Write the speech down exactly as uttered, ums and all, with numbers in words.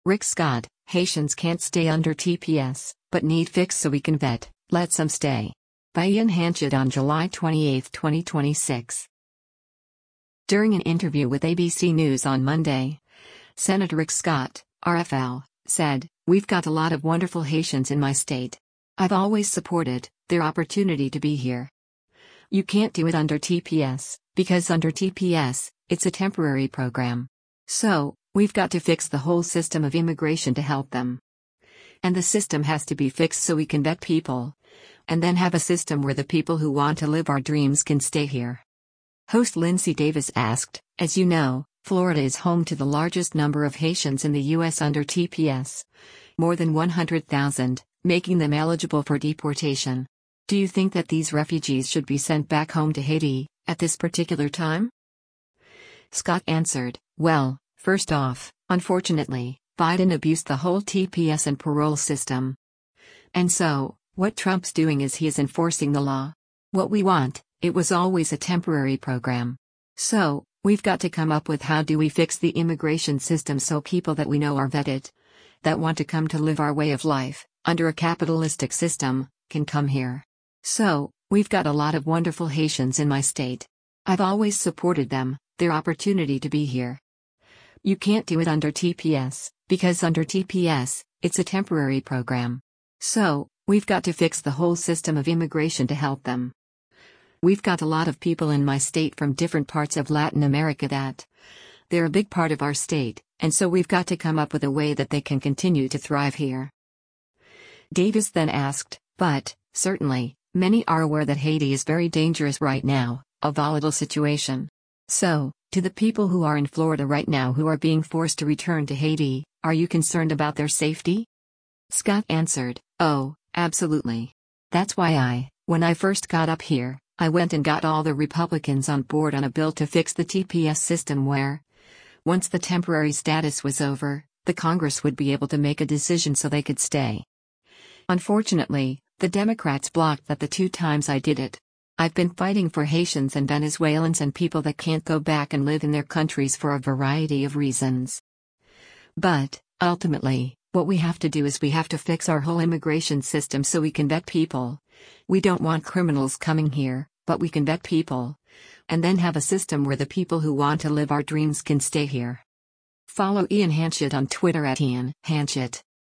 Rick Scott, Haitians can't stay under T P S, but need fix so we can vet, let some stay. By Ian Hanchett on July twenty-eighth, twenty twenty-six. During an interview with A B C News on Monday, Senator Rick Scott, R F L, said, "We've got a lot of wonderful Haitians in my state. I've always supported their opportunity to be here. You can't do it under T P S, because under T P S, it's a temporary program. So, we've got to fix the whole system of immigration to help them. And the system has to be fixed so we can vet people. And then have a system where the people who want to live our dreams can stay here." Host Lindsay Davis asked, "As you know, Florida is home to the largest number of Haitians in the U S under T P S. More than one hundred thousand, making them eligible for deportation. Do you think that these refugees should be sent back home to Haiti, at this particular time?" Scott answered, "Well, first off, unfortunately, Biden abused the whole T P S and parole system. And so, what Trump's doing is he is enforcing the law. What we want, it was always a temporary program. So, we've got to come up with how do we fix the immigration system so people that we know are vetted, that want to come to live our way of life, under a capitalistic system, can come here. So, we've got a lot of wonderful Haitians in my state. I've always supported them, their opportunity to be here. You can't do it under T P S, because under T P S, it's a temporary program. So, we've got to fix the whole system of immigration to help them. We've got a lot of people in my state from different parts of Latin America that they're a big part of our state, and so we've got to come up with a way that they can continue to thrive here." Davis then asked, "But, certainly, many are aware that Haiti is very dangerous right now, a volatile situation. So, to the people who are in Florida right now who are being forced to return to Haiti, are you concerned about their safety?" Scott answered, "Oh, absolutely. That's why I, when I first got up here, I went and got all the Republicans on board on a bill to fix the T P S system where, once the temporary status was over, the Congress would be able to make a decision so they could stay. Unfortunately, the Democrats blocked that the two times I did it. I've been fighting for Haitians and Venezuelans and people that can't go back and live in their countries for a variety of reasons. But, ultimately, what we have to do is we have to fix our whole immigration system so we can vet people. We don't want criminals coming here, but we can vet people. And then have a system where the people who want to live our dreams can stay here." Follow Ian Hanchett on Twitter at Ian Hanchett.